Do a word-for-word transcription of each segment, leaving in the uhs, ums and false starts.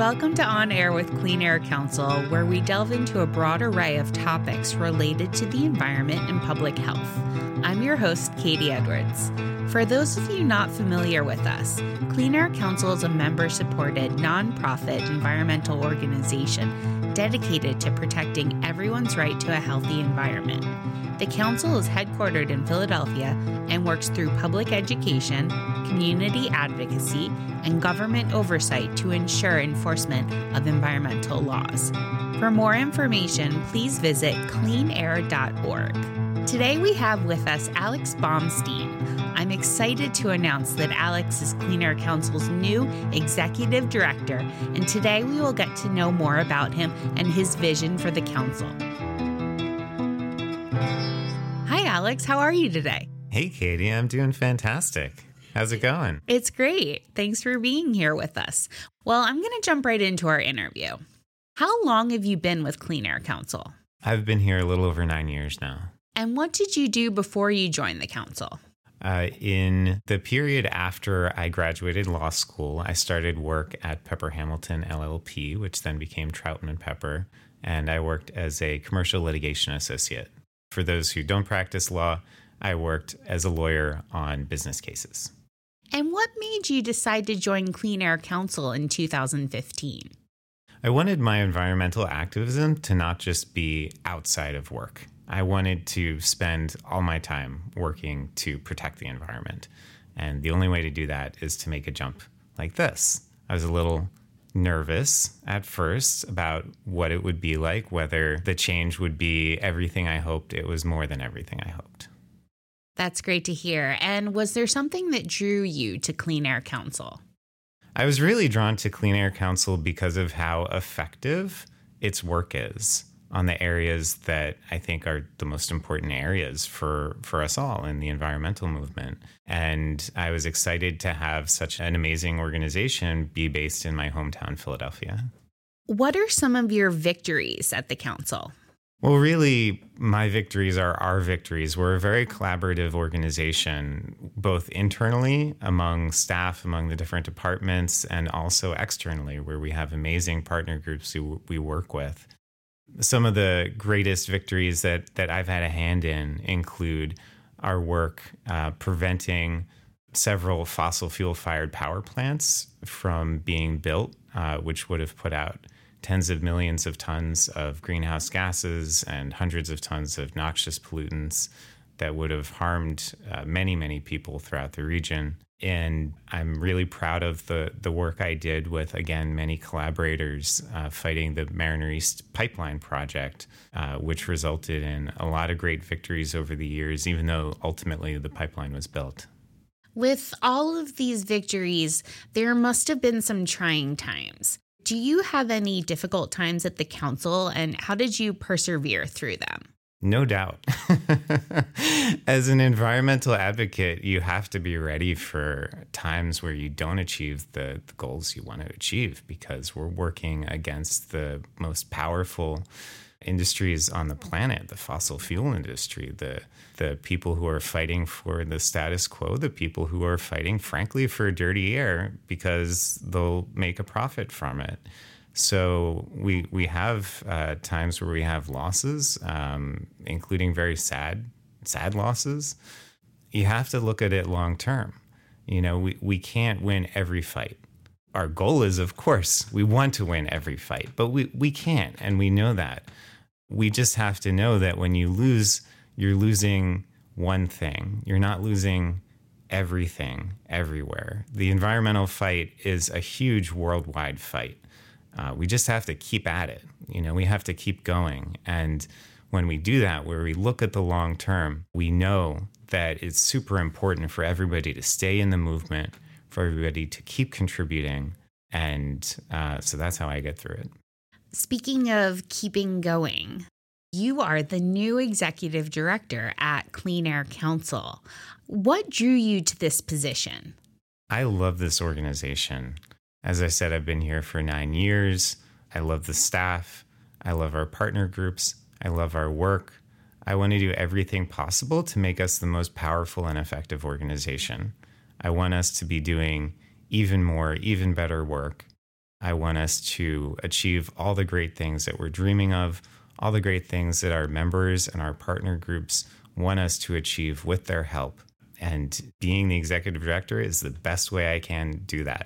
Welcome to On Air with Clean Air Council, where we delve into a broad array of topics related to the environment and public health. I'm your host, Katie Edwards. For those of you not familiar with us, Clean Air Council is a member-supported, nonprofit environmental organization dedicated to protecting everyone's right to a healthy environment. The council is headquartered in Philadelphia and works through public education, community advocacy, and government oversight to ensure enforcement of environmental laws. For more information, please visit clean air dot org. Today we have with us Alex Baumstein. I'm excited to announce that Alex is Clean Air Council's new executive director, and today we will get to know more about him and his vision for the council. Hi, Alex. How are you today? Hey, Katie. I'm doing fantastic. How's it going? It's great. Thanks for being here with us. Well, I'm going to jump right into our interview. How long have you been with Clean Air Council? I've been here a little over nine years now. And what did you do before you joined the council? Uh, in the period after I graduated law school, I started work at Pepper Hamilton L L P, which then became Troutman Pepper, and I worked as a commercial litigation associate. For those who don't practice law, I worked as a lawyer on business cases. And what made you decide to join Clean Air Council in two thousand fifteen? I wanted my environmental activism to not just be outside of work. I wanted to spend all my time working to protect the environment. And the only way to do that is to make a jump like this. I was a little nervous at first about what it would be like, whether the change would be everything I hoped. It was more than everything I hoped. That's great to hear. And was there something that drew you to Clean Air Council? I was really drawn to Clean Air Council because of how effective its work is on the areas that I think are the most important areas for, for us all in the environmental movement. And I was excited to have such an amazing organization be based in my hometown, Philadelphia. What are some of your victories at the council? Well, really, my victories are our victories. We're a very collaborative organization, both internally among staff, among the different departments, and also externally, where we have amazing partner groups who we work with. Some of the greatest victories that, that I've had a hand in include our work uh, preventing several fossil fuel-fired power plants from being built, uh, which would have put out tens of millions of tons of greenhouse gases and hundreds of tons of noxious pollutants that would have harmed uh, many, many people throughout the region. And I'm really proud of the, the work I did with, again, many collaborators uh, fighting the Mariner East pipeline project, uh, which resulted in a lot of great victories over the years, even though ultimately the pipeline was built. With all of these victories, there must have been some trying times. Do you have any difficult times at the council, and how did you persevere through them? No doubt. As an environmental advocate, you have to be ready for times where you don't achieve the, the goals you want to achieve, because we're working against the most powerful industries on the planet, the fossil fuel industry, the the people who are fighting for the status quo, the people who are fighting, frankly, for dirty air because they'll make a profit from it. So we we have uh, times where we have losses, um, including very sad, sad losses. You have to look at it long term. You know, we, we can't win every fight. Our goal is, of course, we want to win every fight, but we, we can't, and we know that. We just have to know that when you lose, you're losing one thing. You're not losing everything everywhere. The environmental fight is a huge worldwide fight. Uh, we just have to keep at it. You know, we have to keep going. And when we do that, where we look at the long term, we know that it's super important for everybody to stay in the movement, for everybody to keep contributing. And uh, so that's how I get through it. Speaking of keeping going, you are the new executive director at Clean Air Council. What drew you to this position? I love this organization. As I said, I've been here for nine years. I love the staff. I love our partner groups. I love our work. I want to do everything possible to make us the most powerful and effective organization. I want us to be doing even more, even better work. I want us to achieve all the great things that we're dreaming of, all the great things that our members and our partner groups want us to achieve with their help. And being the executive director is the best way I can do that.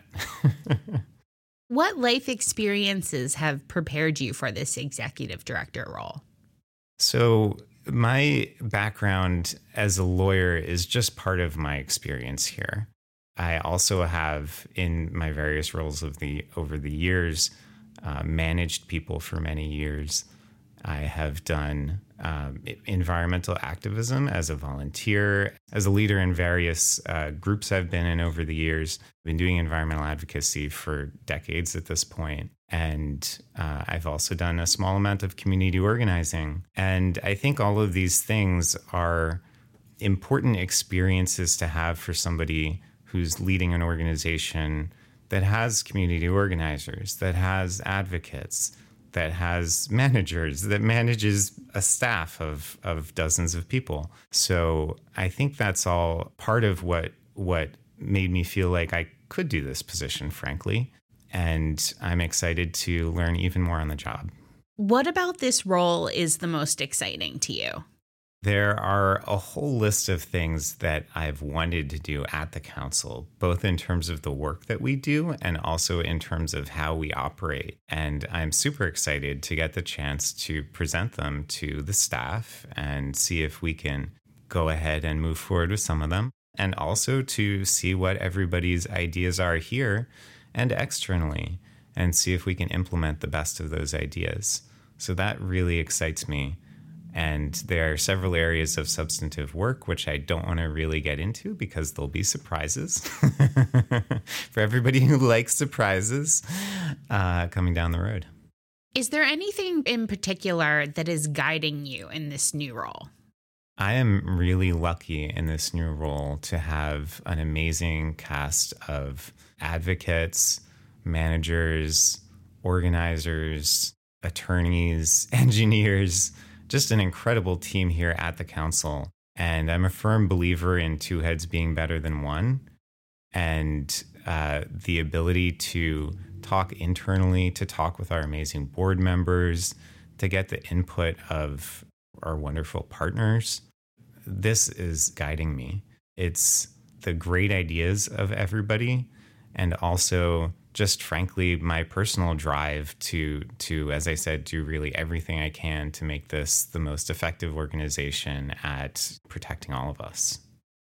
What life experiences have prepared you for this executive director role? So my background as a lawyer is just part of my experience here. I also have, in my various roles of the over the years, uh, managed people for many years. I have done um, environmental activism as a volunteer, as a leader in various uh, groups I've been in over the years. I've been doing environmental advocacy for decades at this point. And uh, I've also done a small amount of community organizing. And I think all of these things are important experiences to have for somebody who's leading an organization that has community organizers, that has advocates, that has managers, that manages a staff of, of dozens of people. So I think that's all part of what what made me feel like I could do this position, frankly. And I'm excited to learn even more on the job. What about this role is the most exciting to you? There are a whole list of things that I've wanted to do at the council, both in terms of the work that we do and also in terms of how we operate. And I'm super excited to get the chance to present them to the staff and see if we can go ahead and move forward with some of them, and also to see what everybody's ideas are here and externally, and see if we can implement the best of those ideas. So that really excites me. And there are several areas of substantive work which I don't want to really get into because there'll be surprises for everybody who likes surprises uh, coming down the road. Is there anything in particular that is guiding you in this new role? I am really lucky in this new role to have an amazing cast of advocates, managers, organizers, attorneys, engineers, just an incredible team here at the council. And I'm a firm believer in two heads being better than one. And uh, the ability to talk internally, to talk with our amazing board members, to get the input of our wonderful partners. This is guiding me. It's the great ideas of everybody, and also just frankly my personal drive to to as I said, do really everything I can to make this the most effective organization at protecting all of us.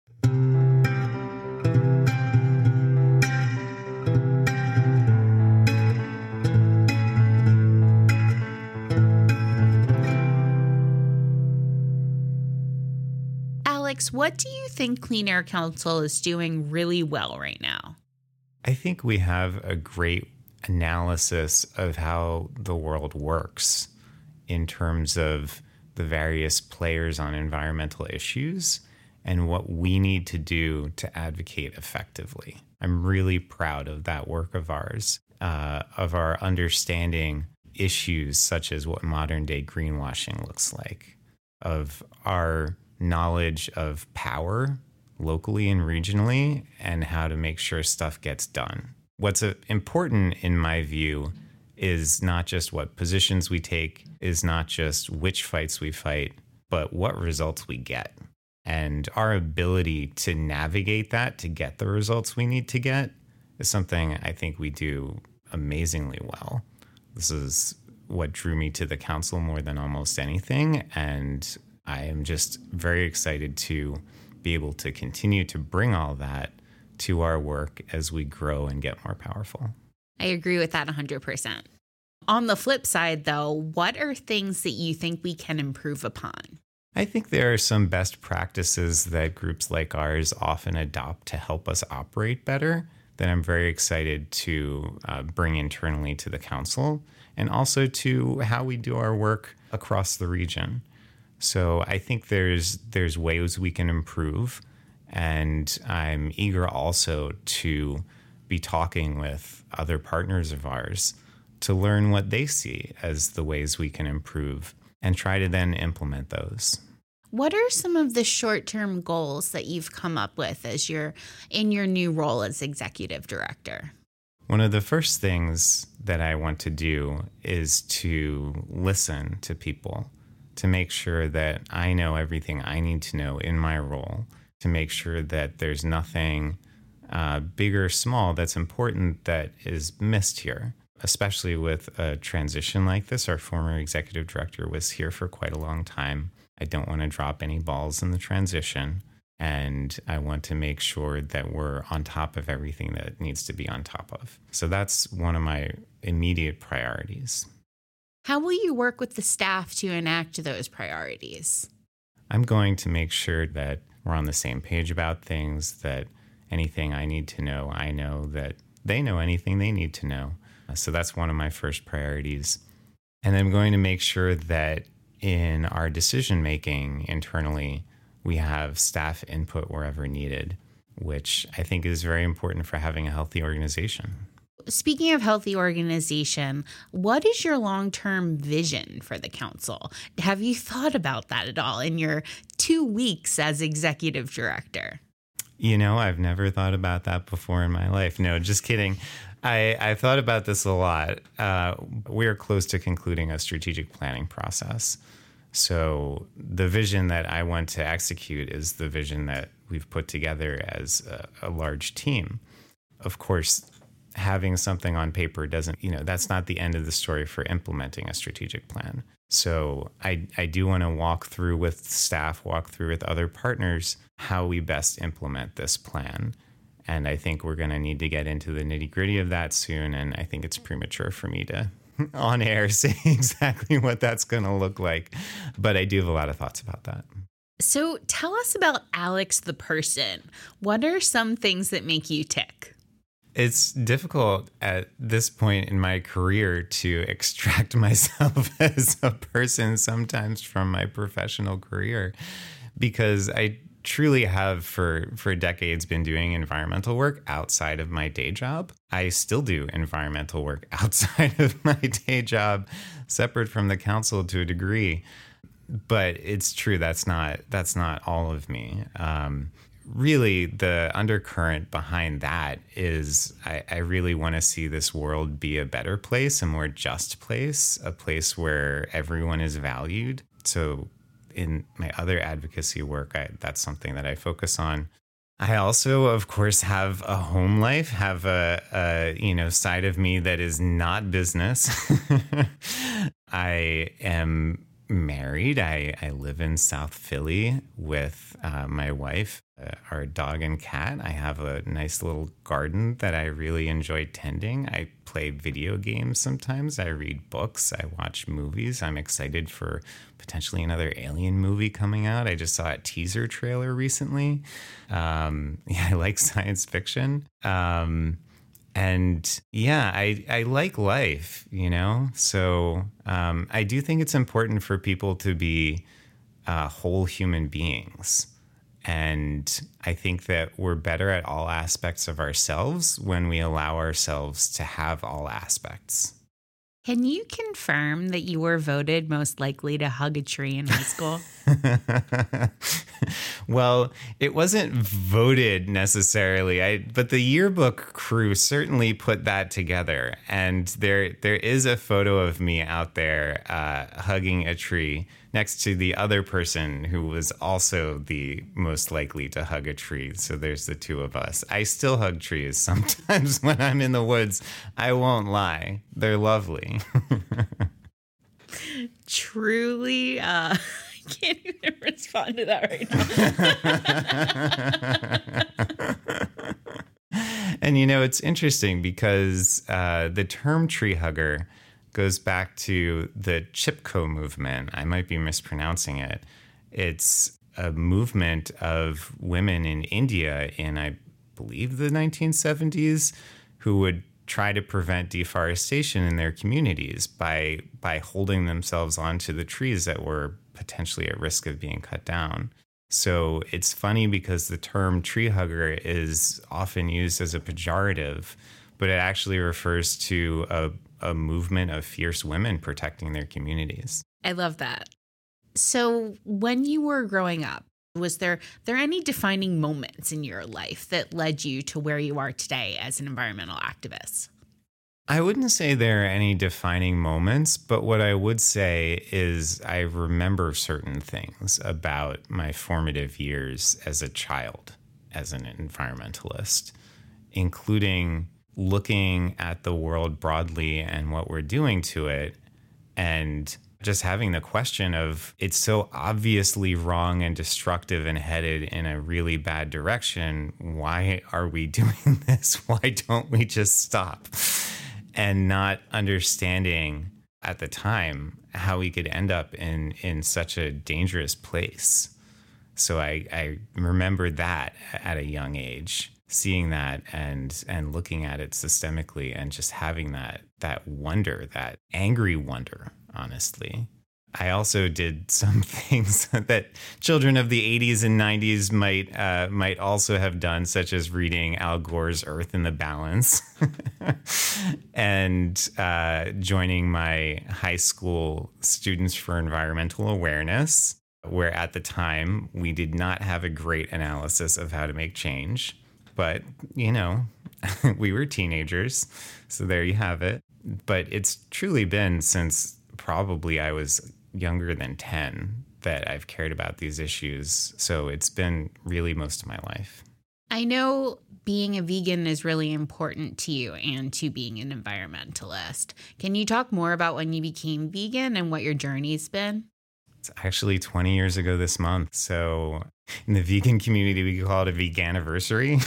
Alex, what do you think Clean Air Council is doing really well right now? I think we have a great analysis of how the world works in terms of the various players on environmental issues and what we need to do to advocate effectively. I'm really proud of that work of ours, uh, of our understanding issues such as what modern day greenwashing looks like, of our knowledge of power locally and regionally, and how to make sure stuff gets done. What's important in my view is not just what positions we take, is not just which fights we fight, but what results we get. And our ability to navigate that to get the results we need to get is something I think we do amazingly well. This is what drew me to the council more than almost anything, and I am just very excited to be able to continue to bring all that to our work as we grow and get more powerful. I agree with that one hundred percent. On the flip side, though, what are things that you think we can improve upon? I think there are some best practices that groups like ours often adopt to help us operate better that I'm very excited to uh, bring internally to the council, and also to how we do our work across the region. So I think there's there's ways we can improve, and I'm eager also to be talking with other partners of ours to learn what they see as the ways we can improve and try to then implement those. What are some of the short-term goals that you've come up with as you're in your new role as executive director? One of the first things that I want to do is to listen to people, to make sure that I know everything I need to know in my role, to make sure that there's nothing uh, big or small that's important that is missed here, especially with a transition like this. Our former executive director was here for quite a long time. I don't want to drop any balls in the transition, and I want to make sure that we're on top of everything that needs to be on top of. So that's one of my immediate priorities. How will you work with the staff to enact those priorities? I'm going to make sure that we're on the same page about things, that anything I need to know, I know, that they know anything they need to know. So that's one of my first priorities. And I'm going to make sure that in our decision-making internally, we have staff input wherever needed, which I think is very important for having a healthy organization. Speaking of healthy organization, what is your long-term vision for the council? Have you thought about that at all in your two weeks as executive director? You know, I've never thought about that before in my life. No, just kidding. I, I've thought about this a lot. Uh, we are close to concluding a strategic planning process. So the vision that I want to execute is the vision that we've put together as a, a large team. Of course, having something on paper doesn't, you know, that's not the end of the story for implementing a strategic plan. So I, I do want to walk through with staff, walk through with other partners, how we best implement this plan. And I think we're going to need to get into the nitty gritty of that soon. And I think it's premature for me to on air say exactly what that's going to look like. But I do have a lot of thoughts about that. So tell us about Alex the person. What are some things that make you tick? It's difficult at this point in my career to extract myself as a person sometimes from my professional career, because I truly have for, for decades been doing environmental work outside of my day job. I still do environmental work outside of my day job, separate from the council to a degree. But it's true, that's not that's not all of me. Um, really, the undercurrent behind that is I, I really want to see this world be a better place, a more just place, a place where everyone is valued. So in my other advocacy work, I, that's something that I focus on. I also, of course, have a home life, have a, a you know side of me that is not business. I am married. I, I live in South Philly with uh, my wife, uh, our dog and cat. I have a nice little garden that I really enjoy tending. I play video games sometimes. I read books. I watch movies. I'm excited for potentially another Alien movie coming out. I just saw a teaser trailer recently. Um, yeah, I like science fiction. Um, And yeah, I, I like life, you know, so um, I do think it's important for people to be uh, whole human beings. And I think that we're better at all aspects of ourselves when we allow ourselves to have all aspects. Can you confirm that you were voted most likely to hug a tree in high school? Well, it wasn't voted necessarily, I, but the yearbook crew certainly put that together. And there, there is a photo of me out there uh, hugging a tree next to the other person who was also the most likely to hug a tree. So there's the two of us. I still hug trees sometimes when I'm in the woods. I won't lie. They're lovely. Truly, uh, I can't even respond to that right now. And, you know, it's interesting because uh, the term tree hugger goes back to the Chipko movement. I might be mispronouncing it. It's a movement of women in India in, I believe, the nineteen seventies who would try to prevent deforestation in their communities by by holding themselves onto the trees that were potentially at risk of being cut down. So it's funny because the term tree hugger is often used as a pejorative, but it actually refers to a, a movement of fierce women protecting their communities. I love that. So when you were growing up, was there there any defining moments in your life that led you to where you are today as an environmental activist? I wouldn't say there are any defining moments, but what I would say is I remember certain things about my formative years as a child, as an environmentalist, including looking at the world broadly and what we're doing to it, and just having the question of, it's so obviously wrong and destructive and headed in a really bad direction. Why are we doing this? Why don't we just stop? And not understanding at the time how we could end up in, in such a dangerous place. So I, I remember that at a young age, seeing that and and looking at it systemically and just having that that wonder, that angry wonder, honestly. I also did some things that children of the eighties and nineties might uh, might also have done, such as reading Al Gore's Earth in the Balance and uh, joining my high school Students for Environmental Awareness, where at the time we did not have a great analysis of how to make change. But, you know, we were teenagers, so there you have it. But it's truly been since probably I was younger than ten that I've cared about these issues. So it's been really most of my life. I know being a vegan is really important to you and to being an environmentalist. Can you talk more about when you became vegan and what your journey's been? It's actually twenty years ago this month. So in the vegan community, we call it a veganiversary.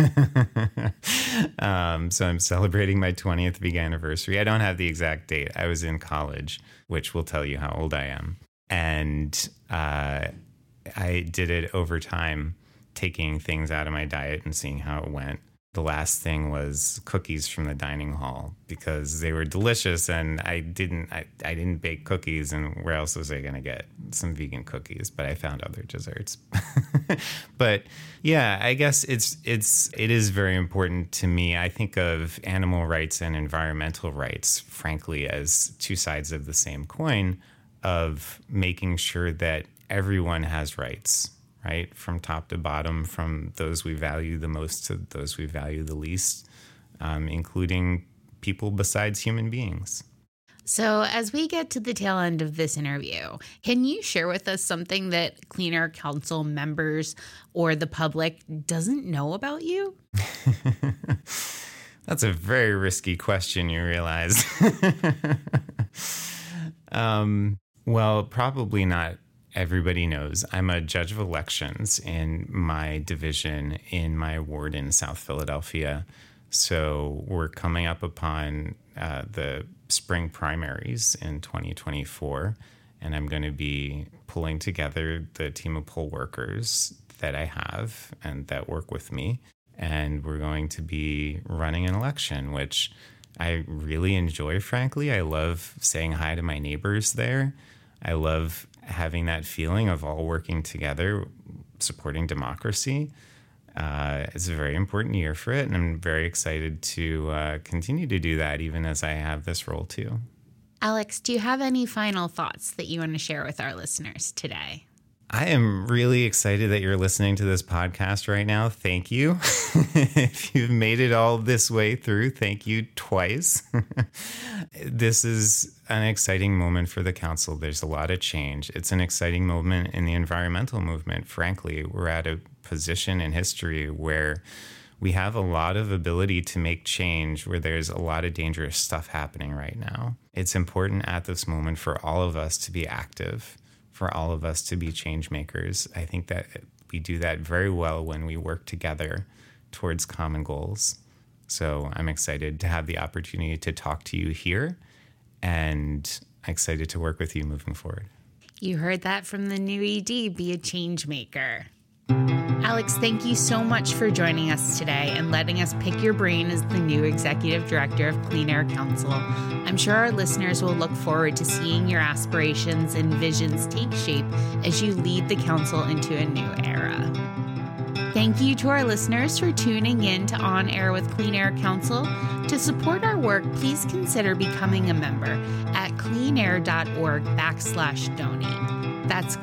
um, so I'm celebrating my twentieth veganiversary. I don't have the exact date. I was in college, which will tell you how old I am. And uh, I did it over time, taking things out of my diet and seeing how it went. The last thing was cookies from the dining hall because they were delicious, and I didn't I, I didn't bake cookies, and where else was I going to get some vegan cookies? But I found other desserts. But yeah, I guess it's it's it is very important to me. I think of animal rights and environmental rights, frankly, as two sides of the same coin, of making sure that everyone has rights. Right? From top to bottom, from those we value the most to those we value the least, um, including people besides human beings. So as we get to the tail end of this interview, can you share with us something that Clean Air Council members or the public doesn't know about you? That's a very risky question, you realize. um, well, probably not. Everybody knows I'm a judge of elections in my division in my ward in South Philadelphia. So we're coming up upon uh, the spring primaries in twenty twenty-four, and I'm going to be pulling together the team of poll workers that I have and that work with me. And we're going to be running an election, which I really enjoy, frankly. I love saying hi to my neighbors there. I love having that feeling of all working together, supporting democracy. Uh, it's a very important year for it, and I'm very excited to uh, continue to do that even as I have this role too. Alex, do you have any final thoughts that you want to share with our listeners today? I am really excited that you're listening to this podcast right now. Thank you. If you've made it all this way through, thank you twice. This is an exciting moment for the council. There's a lot of change. It's an exciting moment in the environmental movement. Frankly, we're at a position in history where we have a lot of ability to make change, where there's a lot of dangerous stuff happening right now. It's important at this moment for all of us to be active, for all of us to be change makers. I think that we do that very well when we work together towards common goals. So I'm excited to have the opportunity to talk to you here, and excited to work with you moving forward. You heard that from the new E D, be a change maker. Alex, thank you so much for joining us today and letting us pick your brain as the new Executive Director of Clean Air Council. I'm sure our listeners will look forward to seeing your aspirations and visions take shape as you lead the council into a new era. Thank you to our listeners for tuning in to On Air with Clean Air Council. To support our work, please consider becoming a member at cleanair.org backslash donate. That's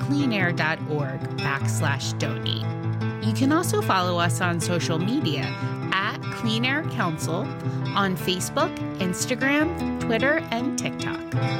cleanair.org backslash donate. You can also follow us on social media at Clean Air Council on Facebook, Instagram, Twitter, and TikTok.